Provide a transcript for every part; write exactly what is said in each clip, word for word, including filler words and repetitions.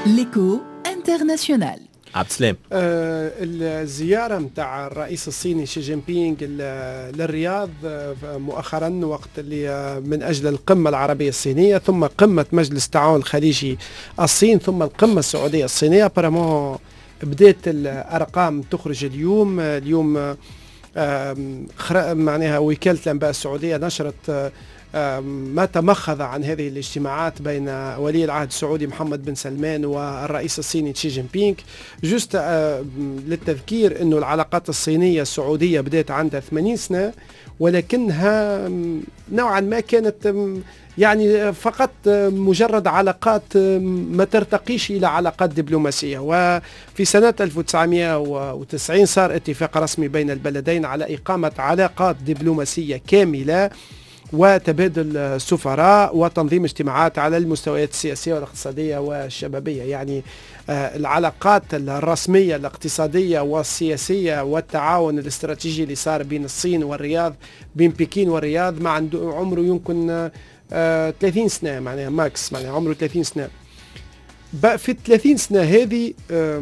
ليكو انترناسيونال. عبد السلام، آه الزيارة متاع الرئيس الصيني شي جين بينغ للرياض مؤخرا وقت اللي من أجل القمة العربية الصينية، ثم قمة مجلس التعاون الخليجي الصين، ثم القمة السعودية الصينية. برامون بدأت الأرقام تخرج اليوم اليوم آه معناها وكالة الأنباء السعودية نشرت ما تمخض عن هذه الاجتماعات بين ولي العهد السعودي محمد بن سلمان والرئيس الصيني شي جين بينغ. جست للتذكير أنه العلاقات الصينية السعودية بدأت عندها ثمانين سنة، ولكنها نوعا ما كانت يعني فقط مجرد علاقات ما ترتقيش إلى علاقات دبلوماسية. وفي سنة ألف وتسعمائة وتسعين صار اتفاق رسمي بين البلدين على إقامة علاقات دبلوماسية كاملة وتبادل السفراء وتنظيم اجتماعات على المستويات السياسية والاقتصادية والشبابية. يعني العلاقات الرسمية الاقتصادية والسياسية والتعاون الاستراتيجي اللي صار بين الصين والرياض، بين بكين والرياض، مع عمره يمكن ثلاثين سنة، معناها ماكس، معناها عمره ثلاثين سنة. في ثلاثين سنة هذه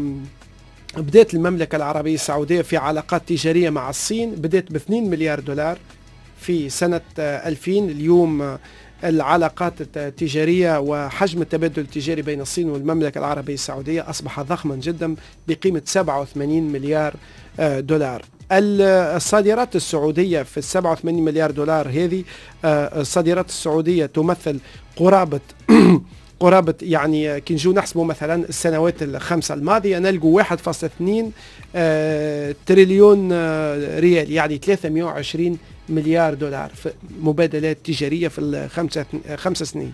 بدأت المملكة العربية السعودية في علاقات تجارية مع الصين، بدأت باثنين مليار دولار في سنة ألفين. اليوم العلاقات التجارية وحجم التبادل التجاري بين الصين والمملكة العربية السعودية أصبح ضخما جدا بقيمة سبعة وثمانين مليار دولار. الصادرات السعودية في السبعة وثمانين مليار دولار هذه، الصادرات السعودية تمثل قرابة قرابة يعني كي نجو نحسبوا مثلا السنوات الخمسة الماضية نلقوا واحد فاصلة اثنين تريليون ريال، يعني ثلاثمائة وعشرين مليار دولار في مبادلات تجارية في الخمسة خمس سنين.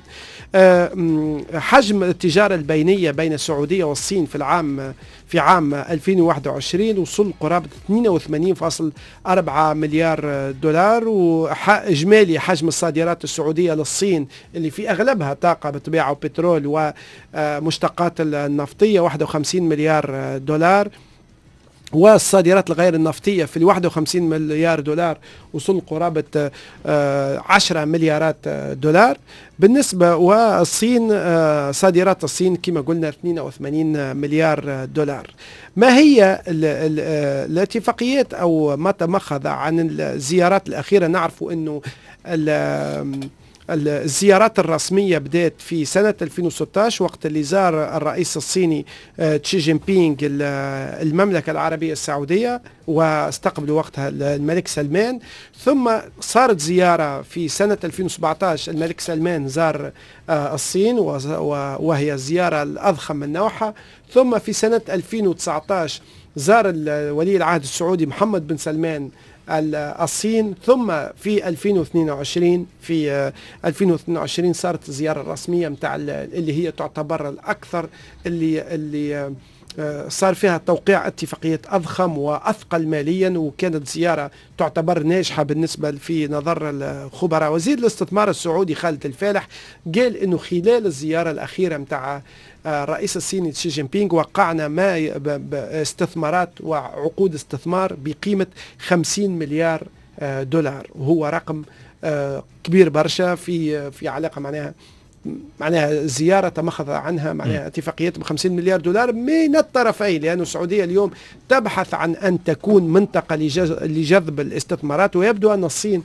حجم التجارة البينية بين السعودية والصين في العام في عام ألفين وواحد وعشرين وصل قرابة اثنين وثمانين فاصلة أربعة مليار دولار. وإجمالي حجم الصادرات السعودية للصين اللي في أغلبها طاقة بالطبيعة وبترول ومشتقات النفطية واحد وخمسين مليار دولار، والصادرات الغير النفطية في واحد وخمسين مليار دولار وصل قرابة عشرة مليارات دولار. بالنسبة والصين صادرات الصين كما قلنا اثنين وثمانين مليار دولار. ما هي الاتفاقيات أو ما تمخض عن الزيارات الأخيرة؟ نعرف أنه الزيارات الرسمية بدأت في سنة ألفين وستة عشر وقت اللي زار الرئيس الصيني شي جين بينغ المملكة العربية السعودية واستقبل وقتها الملك سلمان. ثم صارت زيارة في سنة ألفين وسبعة عشر، الملك سلمان زار الصين وهي الزيارة الأضخم من نوعها. ثم في سنة ألفين وتسعة عشر زار ولي العهد السعودي محمد بن سلمان الصين. ثم في ألفين واثنين وعشرين في ألفين واثنين وعشرين صارت الزيارة الرسمية متاع اللي هي تعتبر الأكثر اللي اللي صار فيها توقيع اتفاقية أضخم وأثقل ماليا، وكانت زيارة تعتبر ناجحة بالنسبة في نظر الخبراء. وزير الاستثمار السعودي خالد الفالح قال إنه خلال الزيارة الأخيرة متاع الرئيس الصيني شي جين بينغ وقعنا ما استثمارات وعقود استثمار بقيمة خمسين مليار دولار، وهو رقم كبير برشا في في علاقة معناها معناها زيارة تمخض عنها معناها اتفاقيات بخمسين مليار دولار من الطرفين، لأن السعودية اليوم تبحث عن أن تكون منطقة لجذب الاستثمارات. ويبدو أن الصين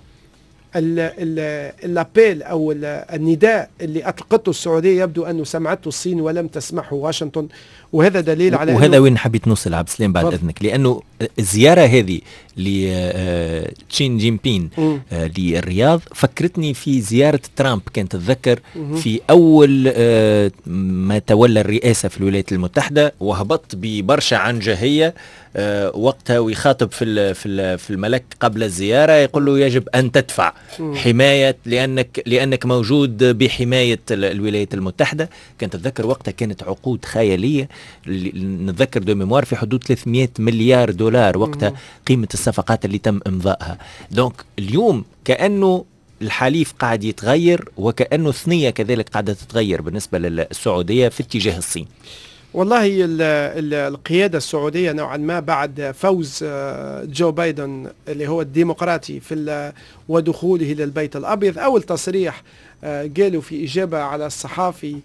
اللابيل أو النداء اللي أطلقته السعودية يبدو أنه سمعته الصين ولم تسمحه واشنطن، وهذا دليل على وهذا وين حبيت نوصل عبد السلام بعد إذنك، لأنه الزيارة هذه لشين جين بين للرياض فكرتني في زيارة ترامب. كانت تتذكر في أول ما تولى الرئاسة في الولايات المتحدة وهبط ببرشا عنجهية وقتها ويخاطب في في الملك قبل الزيارة يقول له يجب أن تدفع حماية لأنك لأنك موجود بحماية الولايات المتحدة. كانت تتذكر وقتها كانت عقود خيالية، نتذكر دو ميموار في حدود ثلاثمائة مليار دولار وقتها قيمة الصفقات اللي تم إمضائها. دونك اليوم كأنه الحليف قاعد يتغير وكأنه الثنية كذلك قاعدة تتغير بالنسبة للسعودية في اتجاه الصين. والله ال ال القيادة السعودية نوعا ما بعد فوز جو بايدن اللي هو الديمقراطي في ودخوله للبيت الأبيض، أول تصريح قالوا في إجابة على الصحافي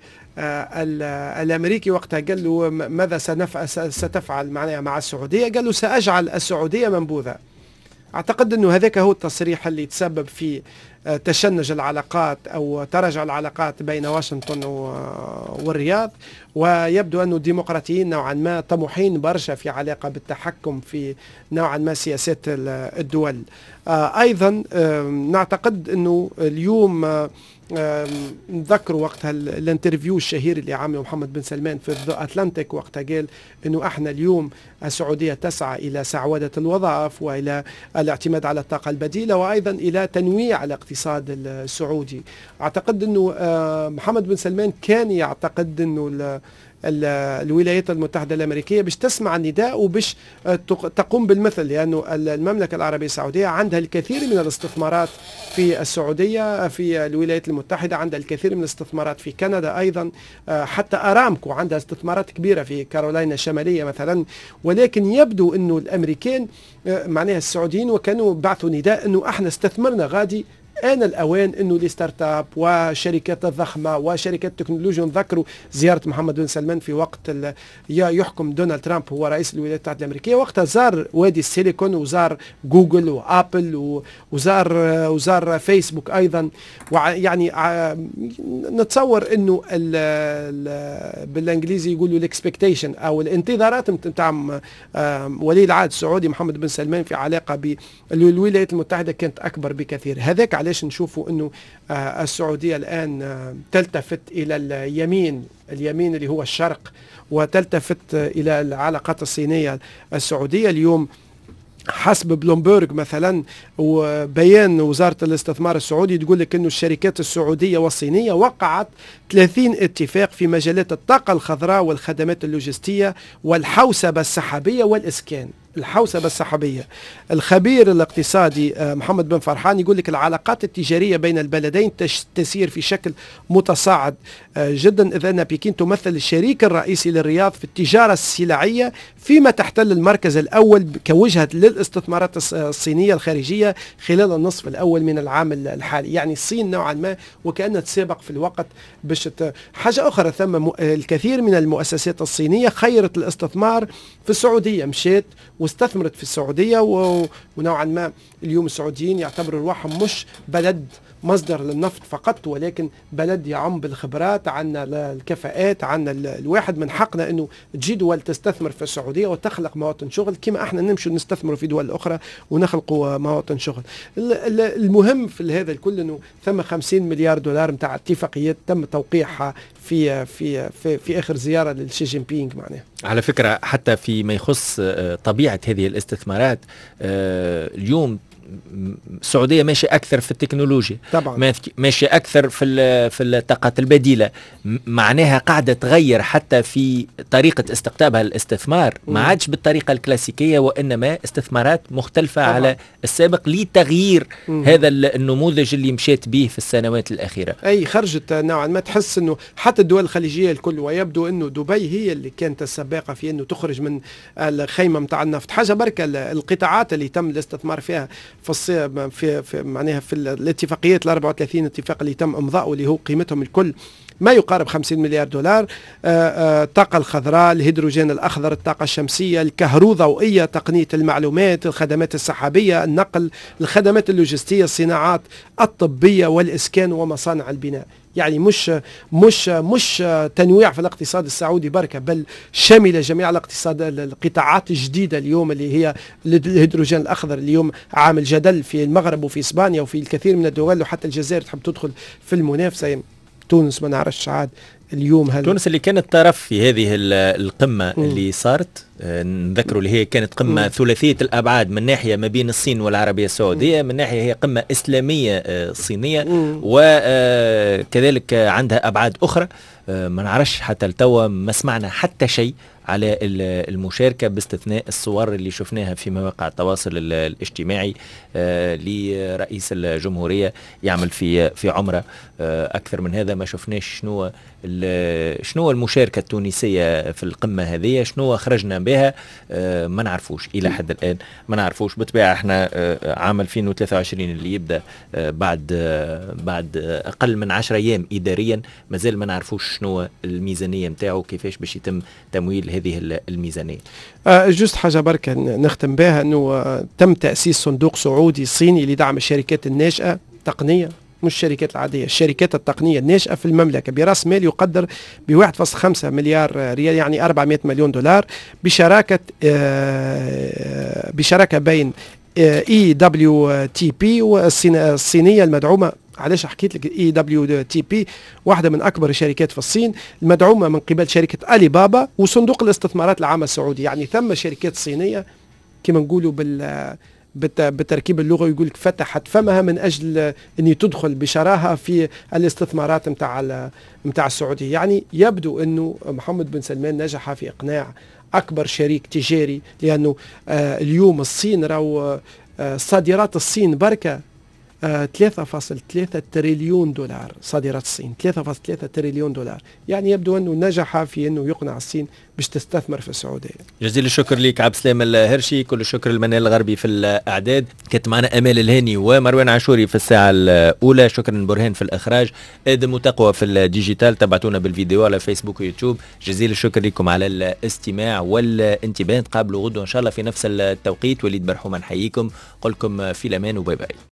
الأمريكي وقتها، قال له ماذا ستفعل معناها مع السعودية؟ قال له سأجعل السعودية منبوذة. أعتقد أنه هذاك هو التصريح اللي تسبب في تشنج العلاقات أو تراجع العلاقات بين واشنطن والرياض، ويبدو أن الديمقراطيين نوعا ما طموحين برشا في علاقة بالتحكم في نوعا ما سياسات الدول. أيضا نعتقد أنه اليوم نذكروا وقتها الانترفيو الشهير اللي عامله محمد بن سلمان في ذا أتلانتيك، وقتها قال انه احنا اليوم السعوديه تسعى الى سعوده الوظائف والى الاعتماد على الطاقه البديله وايضا الى تنويع الاقتصاد السعودي. اعتقد انه محمد بن سلمان كان يعتقد انه الولايات المتحدة الأمريكية باش تسمع النداء وباش تقوم بالمثل، لأنه المملكة العربية السعودية عندها الكثير من الاستثمارات في السعودية، في الولايات المتحدة عندها الكثير من الاستثمارات في كندا أيضا، حتى أرامكو عندها استثمارات كبيرة في كارولاينا الشمالية مثلا. ولكن يبدو أنه الأمريكان معناها السعوديين وكانوا بعثوا نداء أنه احنا استثمرنا غادي آن الأوان أنه الستارت اب وشركات الضخمة وشركات التكنولوجيا. نذكروا زيارة محمد بن سلمان في وقت يحكم دونالد ترامب هو رئيس الولايات المتحدة الأمريكية، وقتها زار وادي السيليكون وزار جوجل وآبل وزار وزار فيسبوك أيضا. يعني نتصور أنه بالإنجليزي يقولوا الإكسبكتيشن أو الانتظارات متاع ولي العهد السعودي محمد بن سلمان في علاقة بالولايات المتحدة كانت أكبر بكثير. هذاك علاش نشوفوا أنه السعودية الآن تلتفت إلى اليمين اليمين اللي هو الشرق، وتلتفت إلى العلاقات الصينية السعودية. اليوم حسب بلومبرج مثلا وبيان وزارة الاستثمار السعودي تقول لك أنه الشركات السعودية والصينية وقعت ثلاثين اتفاق في مجالات الطاقة الخضراء والخدمات اللوجستية والحوسبة السحابية والإسكان. الحوسبة السحابية، الخبير الاقتصادي محمد بن فرحان يقول لك العلاقات التجارية بين البلدين تسير في شكل متصاعد جدا، إذ أن بكين تمثل الشريك الرئيسي للرياض في التجارة السلعية، فيما تحتل المركز الأول كوجهة للاستثمارات الصينية الخارجية خلال النصف الأول من العام الحالي. يعني الصين نوعا ما وكأنها تسابق في الوقت باش. حاجة أخرى، ثم الكثير من المؤسسات الصينية خيرت الاستثمار في السعودية، مشيت واستثمرت في السعودية، ونوعا ما اليوم السعوديين يعتبروا رواحهم مش بلد مصدر للنفط فقط، ولكن بلد يعم بالخبرات، عنا الكفاءات، عنا الواحد من حقنا انه تجي دول تستثمر في السعودية وتخلق مواطن شغل كما احنا نمشوا نستثمروا في دول اخرى ونخلقوا مواطن شغل. المهم في هذا الكل انه ثم خمسين مليار دولار متاع اتفاقيات تم توقيعها في في في, في اخر زيارة لشي جين بينغ. معناها على فكرة حتى فيما يخص طبيعة هذه الاستثمارات، اليوم السعودية ماشية أكثر في التكنولوجيا طبعا، ماشية أكثر في في الطاقات البديلة، معناها قاعدة تغير حتى في طريقة استقطابها الاستثمار، ما عادش بالطريقة الكلاسيكية وإنما استثمارات مختلفة طبعا على السابق لتغيير مم. هذا النموذج اللي مشيت به في السنوات الأخيرة. أي خرجت نوعا ما تحس أنه حتى الدول الخليجية الكل، ويبدو أنه دبي هي اللي كانت السباقة في أنه تخرج من الخيمة متاع النفط. حاجة بركة القطاعات اللي تم الاستثمار فيها في في, في معناها في الاتفاقيات ال أربعة وثلاثين اتفاق اللي تم امضاؤه اللي هو قيمتهم الكل ما يقارب خمسين مليار دولار. الطاقة الخضراء، الهيدروجين الأخضر، الطاقة الشمسية، الكهرو ضوئية، تقنية المعلومات، الخدمات السحابية، النقل، الخدمات اللوجستية، الصناعات الطبية والإسكان ومصانع البناء. يعني مش مش مش تنويع في الاقتصاد السعودي بركة، بل شاملة جميع الاقتصاد القطاعات الجديدة اليوم اللي هي الهيدروجين الأخضر. اليوم عامل جدل في المغرب وفي إسبانيا وفي الكثير من الدول، وحتى الجزائر تحب تدخل في المنافسة. تونس ما نعرفش عاد اليوم هل تونس اللي كانت طرف في هذه القمة م. اللي صارت، نذكروا اللي هي كانت قمة م. ثلاثية الأبعاد، من ناحية ما بين الصين والعربية السعودية، م. من ناحية هي قمة إسلامية صينية، وكذلك عندها أبعاد أخرى. ما نعرفش حتى لتوا ما سمعنا حتى شيء على المشاركة باستثناء الصور اللي شفناها في مواقع التواصل الاجتماعي لرئيس الجمهورية يعمل في في عمرة. أكثر من هذا ما شفناش شنو شنو المشاركة التونسية في القمة هذه، شنو خرجنا بها ما نعرفوش إلى حد الآن، ما نعرفوش. بالطبيعة احنا عام ألفين وثلاثة وعشرين اللي يبدأ بعد بعد أقل من عشر أيام إداريا مازال ما نعرفوش شنو الميزانية متاعه، كيفاش باش يتم تمويل هذه الميزانية. آه جست حاجة بركة نختم بها، أنه آه تم تأسيس صندوق سعودي صيني لدعم الشركات الناشئة التقنية، مش الشركات العادية، الشركات التقنية الناشئة في المملكة برأس مال يقدر ب واحد فاصلة خمسة مليار ريال، يعني أربعمائة مليون دولار، بشراكة آه بشراكة بين اي دبليو تي بي والصينية المدعومة. علاش حكيت لك اي دبليو تي بي؟ واحدة من أكبر الشركات في الصين المدعومة من قبل شركة ألي بابا وصندوق الاستثمارات العامة السعودي. يعني ثم شركات صينية كما نقولوا بال بالتركيب اللغوي يقول لك فتحت فمها من اجل ان تدخل بشراهه في الاستثمارات نتاع نتاع السعوديه. يعني يبدو انه محمد بن سلمان نجح في اقناع اكبر شريك تجاري، لانه آه اليوم الصين راهو آه صادرات الصين بركه آه ثلاثة فاصلة ثلاثة تريليون دولار، صادرات الصين ثلاثة فاصلة ثلاثة تريليون دولار. يعني يبدو انه نجح في انه يقنع الصين باش تستثمر في السعوديه. جزيل الشكر لك عبد السلام الهرشي، كل الشكر لمنال الغربي في الاعداد، كانت معنا امال الهاني ومروان عاشوري في الساعه الاولى، شكرا برهان في الاخراج، ادم وتقوى في الديجيتال، تابعتونا بالفيديو على فيسبوك ويوتيوب. جزيل الشكر لكم على الاستماع والانتباه، تقابلوا غدوه ان شاء الله في نفس التوقيت. وليد برحومه نحييكم، قلكم في الامان وباي باي.